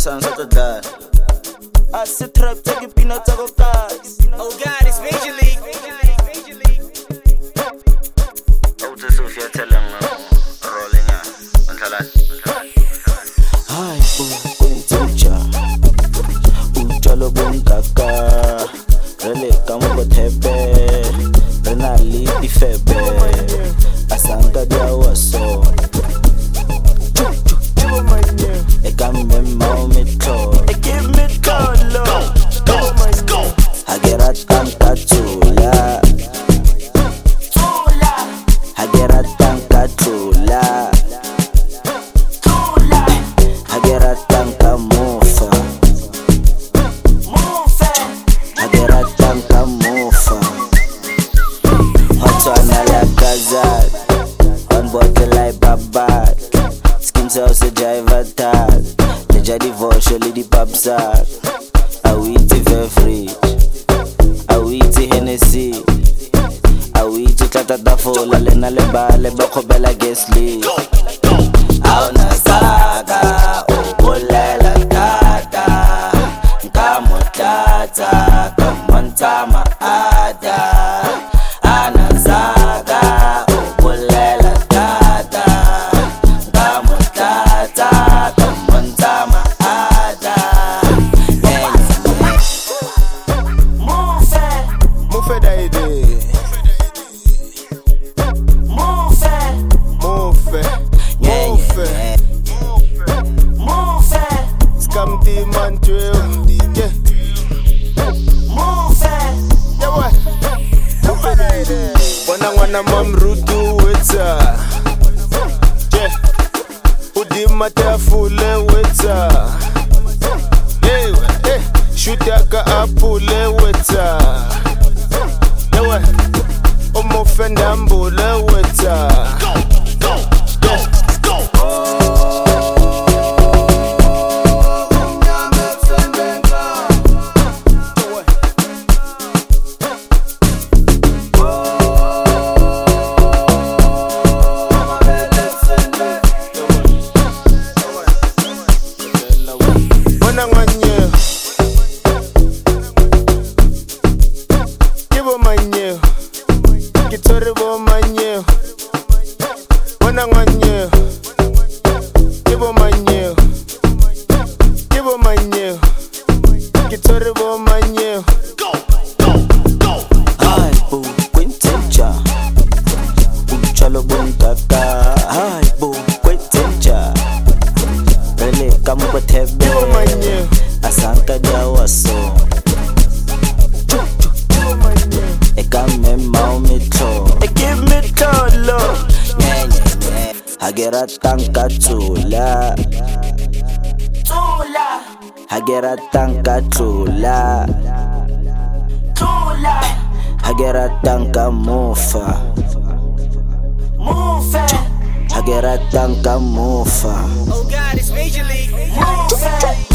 sounds like a dad. I sit trap, take peanuts out of guys. Oh God, it's Major League. Oh, to Sophia telling rolling on Hi, Quintucha. Uchalo Bunkaka. Rele Kamugo Tepe. Renali Febe. Asanga Diawaso. Sauce driver tag, the divorce, surely the pop sack. I eat the beverage, I eat the Hennessy, I eat the Tata Fola, Lena Leba, Leba Kobela Gesli. Auna Saga, Olela Tata, Kamotata, Kamontama Ada, Ana Saga, Olela Tata. Wana mamrudu weta, yeah. Udimata fule weta, yeah. Shutaka apule weta, yeah. Omofenda mbule weta. Kitoribo manye, wana nganye, kibo manye, kitoribo manye. Hi, boo, Quintucha, Uchalo Bunkaka. Hi, boo, Quintucha, Rele Kamugo Tepe, Asanka Diawaso. Hagera tanka tula, hagera tanka tula, hagera tanka mufa, hagera tanka mufa. Oh God, it's Major League.